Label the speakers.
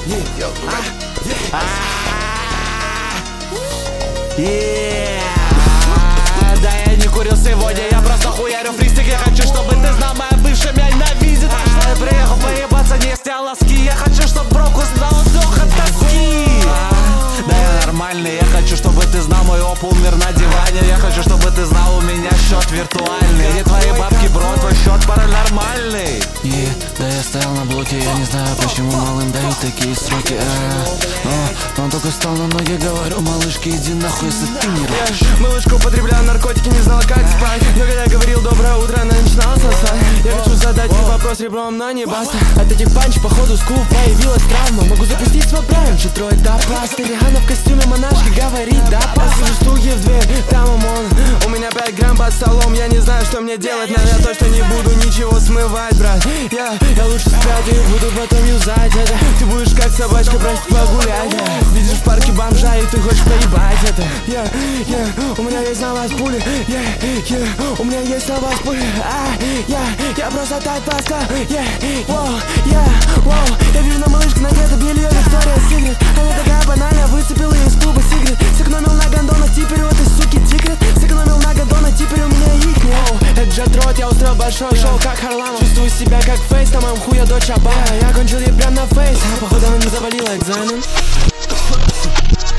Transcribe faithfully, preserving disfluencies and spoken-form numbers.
Speaker 1: Да я не курил сегодня, я просто хуярю фристик. Я хочу, чтобы ты знал, моя бывшая меня ненавидит. Я приехал поебаться, не снял носки. Я хочу, чтобы брок узнал вдох от тоски. Да я нормальный, я хочу, чтобы ты знал, мой оп умер на диване. Я хочу, чтобы ты знал, у меня счет виртуальный. Не твои бабки, бро, твой счет паранормальный. И да я стоял на блоке, я не знаю, почему малым дают такие сроки. Но он только встал на ноги, говорю, малышки, иди нахуй, если ты не рожь.
Speaker 2: Малышка употребляла наркотики, не знала, как спать. Но когда я говорил доброе утро, она начинала сосать. Я хочу задать ей вопрос ребром, но не баста. От этих панч, походу, скул появилась травма. Могу запустить свой прайм, четрой до пласта. Риhanna в костюме монашки говорит, да, пас. Вижу стуки в дверь, там ОМОН. У меня пять грамм под столом, я не знаю, что мне делать. Но я точно не буду ничего смывать, брат. Я, я лучше спрятаю, буду потом юзать это. Ты будешь как собачка, брать погулять. Видишь в парке бомжа, и ты хочешь поебать это. Я, я, у меня есть на вас пули. Я, я, у меня есть на вас пули. А, я, я просто так паска. Я, воу, я, воу. Я вижу на малышке надето белье, Виктория Секрет. Она такая банальная, выцепила из клуба Сигарет. Сэкономил на гондонах, теперь у этой суки тикрет. Сэкономил на гондонах, теперь у меня их нет. Это джет-рот, я устроил большой шоу, как Харламов. Чувствую себя как фейс, на моем хуя дочь Обама. Я кончил ей прям на фейс, а походу она не завалила экзамен.